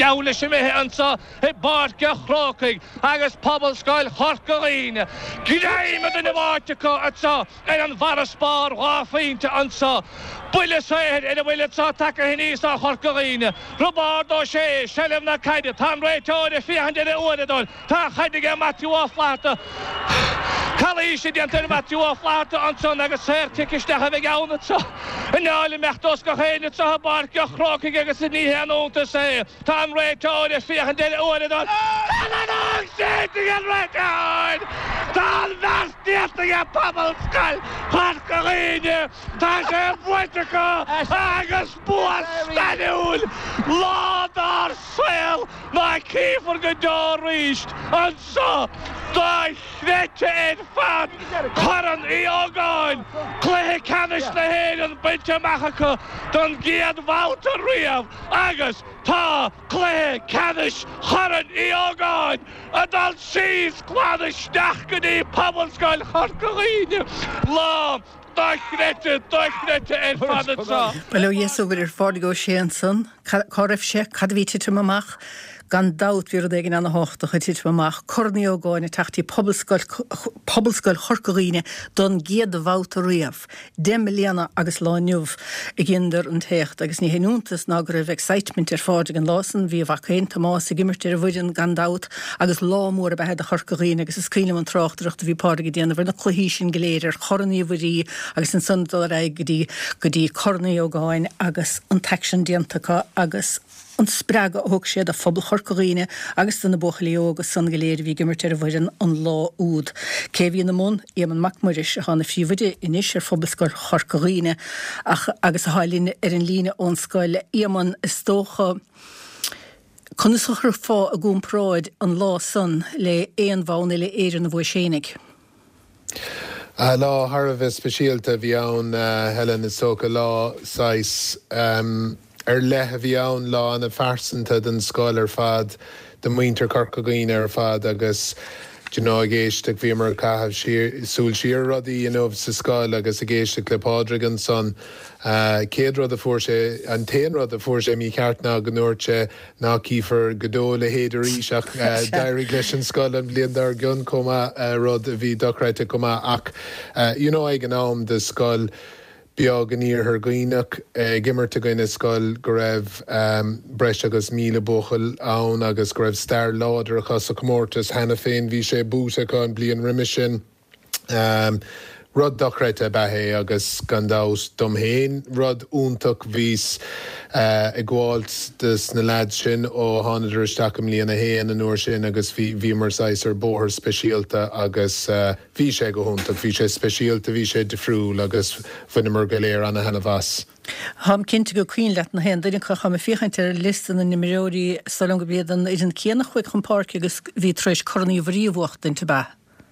gaule se me ansa he barca chrochig agus pobl scoil chorcaíne Giraime den Vartica atsa an Varaspar Rafinta ansa Bulle said in a will it's attack a hinisa chorcaíne Robardo she Shelem na kaide Tam Reto de 400 Odon Ta Heidige Matthew Flata Kalish the Anton Matthew Flata ansa agus ser tikiste have gauna so and all mechtos go heen it's a barca chrochig agus ni hen to say Tam Reto de 400 Odon Tal Vastiaga Pabble Skull, Harkarine, Tasha Wettica, Agus Boas Stanul, Lord Arswell, my key for the door reached, and so die Snetched Fan, Coran Eogon, Clay Canish the head and Benjamaka, Don Giad Walter Riav, Agus, Ta, Clay Canish, Coran Eogon, and I'll seize Cladish Nachgadi, Pabbleskull, Harkarine, Law. Daggrette en fanatsa. Well, yes, over Fordigo Shenson, Coref Shek, Cadviti to Mamach, Gandout Virdegin an the Hocht, Hit Mamach, Corneo going attacked Pobbleskull Harkarine, Don Gied the Vautariaf, Demiliana Agus Lanuv, Eginder and Hecht, Agus Nihenuntas, Nagrev excitement er Fordigan Lawson, via Vacain, Thomas, Gimmerter Vision, Gandout, Agus Law more about the Harkarine, Agus Scream and Trocht, the Vipardigan, the Cohesion Glader, Corneo Vidi, Agus in Sundalai Gudi, Corneo going, Agus Untaction Diantaka, Agus. An spraga hoog sé a fobal chorcaíine agus na bochalí agus san geléir hí gimmertir bhain an lá úd. Céhí na mún éman macmuris a hána fiúide inis fobal chorcaíine agus a hálín an líne ón scoil éman istócha chun is chur fá a gún práid an lá san le éon bhána le éidir na bhua sénig. Lá Harveh speisialta bhí ann Helen is soca lá 6 lethe bhí ann lá na farsanta den scoil fad de muinter Corcaíne fad agus géiste bhí mar caithh súil siar rudaí sa scoil agus a géiste le Pádraig son céad rud a fuair sé an téan rud a fuair sé mí ceartná go nuirte ná cífar godó le héidir íseach dairí leis an scoil an blion dar gun comma rud a bhí dochreite comma ach ag an am de scoil Beag an ír her gaoineach gimmerte gaoine scoil go raibh breis agus míle bochel ann agus go raibh stair láidir chus a mórtas hena féin bhí sé búta an blion riimi sin. Rud dochreite bethe agus gandás dom héin rud úntaach vís I gháilt dus na lad sin ó hánaidir isteach mlíana héan an uair sin agus bhí mar saisar bóthar speisialta agus bhí sé go húntaach bhí sé speisialta bhí sé difriúil agus funimar go léir anna hena bhas. Ham cinnte go cuioin leat na hen daineach cha me fichaint listan na nimeróí salon go bliadan idir céannach chuig chun parc agus bhí treis cornaí bhríomhhacht in teba.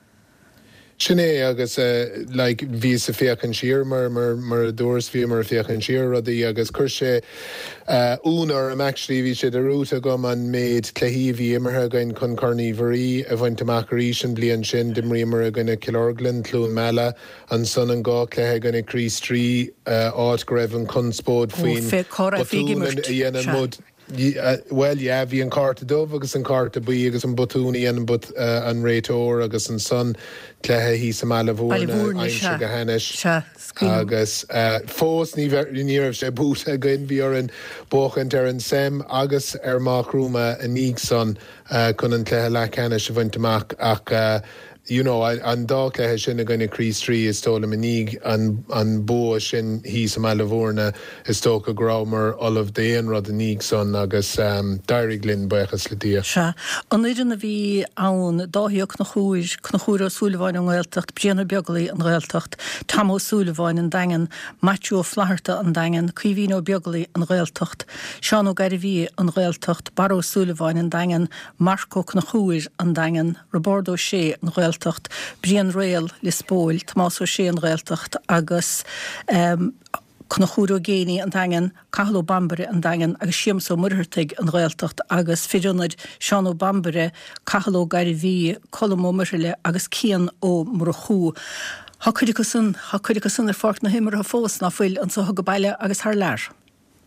Sinné agus ví sa féchan siar mar dúras bhí mar féchan siar rudaí agus chuir sé únar am actually bhí sé de rúta gom an méid cléhíhí imarthe gain chun carníomhairí a bhaint amachí sin blion sin dimrí mar a gine Kilorglan tlún meile an son an gá cléthe gine Críos trí áit go raibh an conspód faoin dhéanaan mud. Well, yeah, bhí an carta dómh agus an carta buí agus an botúnaí an réitóir agus an son cléthe hí sa meile bhórna aimse go henis agus fós níomh sé búta gin bhí ar an bóchant ar an sem agus ar máchrúma a níag son chun an cléthe le henis a bhaint amach ach an dá cléthe sin a gine Críos trí is tóla maníg an bó sin hí sa meile bhórna is tóca grámar olah déon rud a níg son agus dairí glynn buchas le dia. An idir na bhí ann dáíoch na chúra súlaháin an ghilteacht, Brianna Beaglaí an ghilteacht, Tamó súlaháin an dagan, Matthew Flaherty an dagan, Cuivino Beaglaí an ghilteacht, Seán ó Garibhí an ghilteacht, Baró súlaháin an dagan, Marco na chúir an dagan, Roberto sé an ghilteacht, Brian Rail Lispóil, Tomás sé an ghilteacht agus Cnachúró géine an dagan, Cathal Bambere an dagan agus Siamsó Murthirtig an ghilteacht agus fiúnaid Seán ó Bambere, Cathal Garibhí, Colm ó Murthile agus Cian ó Murchú. Tá cuideachas san ar fort na himar a fós na fuil an so go baile agus th leir.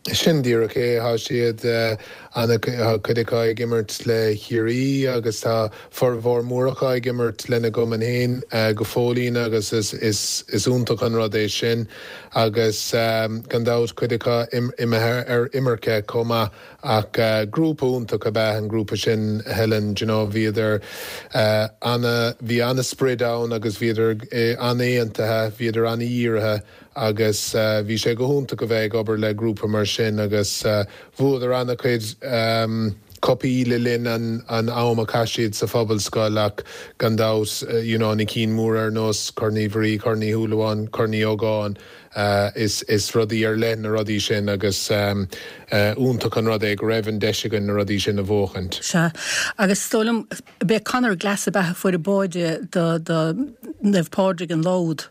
Sindíach é há siad anna chuideáid gimmert le chiirí agus tá formhór móracha gimmert lena go man héin go fólín agus is úntaach an rud é sin agus gandát chuideá imethe imirce comma ach grúpa úntaach a bheith an grúpa sin Helen bhíidir bhí anna spreadown agus bhíidir anéantathe bhíidir anna íirithe agus bhí sé go húnta go bheith obair le grúpa mar sin agus bhuaidir anna chuid copaí le linn an áma caiisiad sa phobalscoil ach gandát ní cín mór ar nós corníomhrí, corní thuúlaháin, corní ógáin is rudaí ar len na rudaí sin agus úntaach an rud é go raibh an deisigan na rudaí sin a bhóchant. Se agus stólam be canar glas a bethe fuair a báide do nefpádraigh an lód.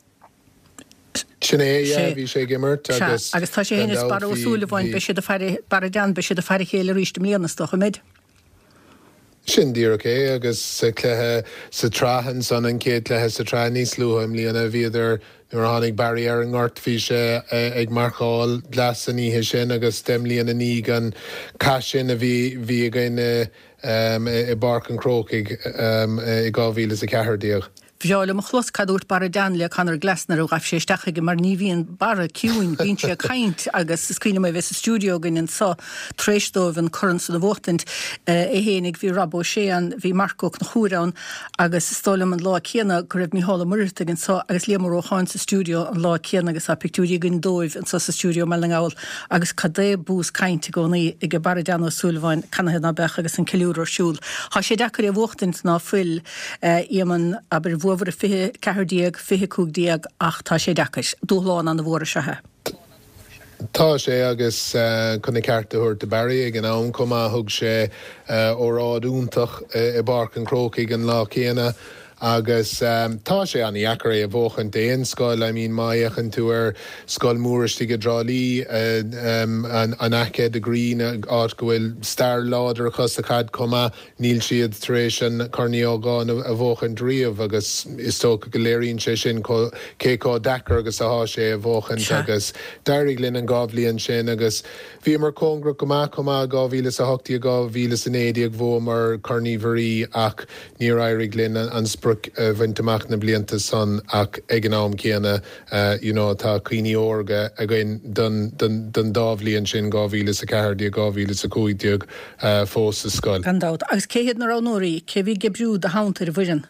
Sinné bhí sé gimmert agus tá sé héanaine bar ósúlahhain be sé bar dean be sé de fear chéile ríiste mlíanastocha mid. Sindíach é agus cléthe sa tráhan san an céad lethe sa trá níos luúthaim líana bhíidir nuair tháinig barí ar an ghart bhí sé ag marcháil glas aníthe sin agus dem líana ní gan caisin a bhí gine i barc an crócaig i 2014. Bheála mo chlos cadút bar dean le canar glasnar ó gaibh sé isteach mar ní bhíon bara ciúin bín sé caint agus scríine mé bheits stúdio gan an sa tréisdómh an churan sa bhótint héananig bhí Rabó Séan bhí Marcóch na chúrán agus stólam an lá chéana go raibh míála muirta an sa agus lémar ó cháin sa stúdio an lá chéana agus a pictúí gon dóibh an sa stúdio me leáil agus cadé bús cainte gcónaí i go bar dean ó súlhhain canathe na bech agus an ceúr siúl. Tá sé dechar a bhótint ná fuil íman aber bhfuair a fihe cehardíag, fihe cúgdíag ach tá sé dechas, dúláán an na bhóra sethe. Tá sé agus chuna ceartta thuir de Barry ag an am comá thug sé ó rád úntaach i barc an crócaig an lá chéana agus tá sé an iachar a bhóchan déon scoil maiachan tú ar scoil múristí go drálí an aice de Green áit go bhfuil star láidir chus a cad comma níl siad tréis an corníogáin a bhóchan dríomh agus is tóca go léiríonn sé sin céá dechar agus athá sé a bhóchan agus dairigh linn an gábhlíonn sin agus bhí mar congra comá 2008 2009 ag bhó mar corníomhrí ach níor éirigh linn an bhainteach na blianta san ach ag an am céanna tá cuoine orga a gin don dábhlíonn sin 2014 2015 fós sa scoil. Gandát, agus céhéad na ránóirí, cé bhí gebrú de háantar a bhuiin?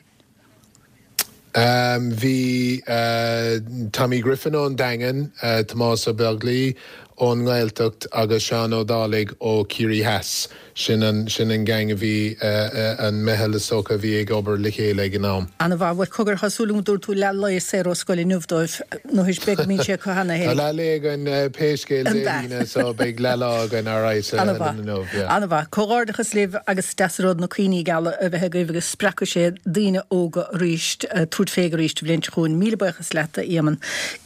Bhí Tommy Griffin ón dagan, Tomás ó Beaglí ón Gaeltacht agus Seán O'Dálaigh ó Ciarí Heas sin an gang a bhí an mehel soca bhí ag obair le chéile ag an am. Anna bhar cogur hasúlum dúr tú le leir sé ó scoil nuhdóibh nó his be mín sé chuhanana hé. Le le an péiscéil léine so beag lelág an áráis an nómh. Anna bhar cógárdachas libh agus deasród na cuoine gal a bheit goibh spreacu sé daine óga ríist trúd fégur ríist bblint chuún míle buchas leta íaman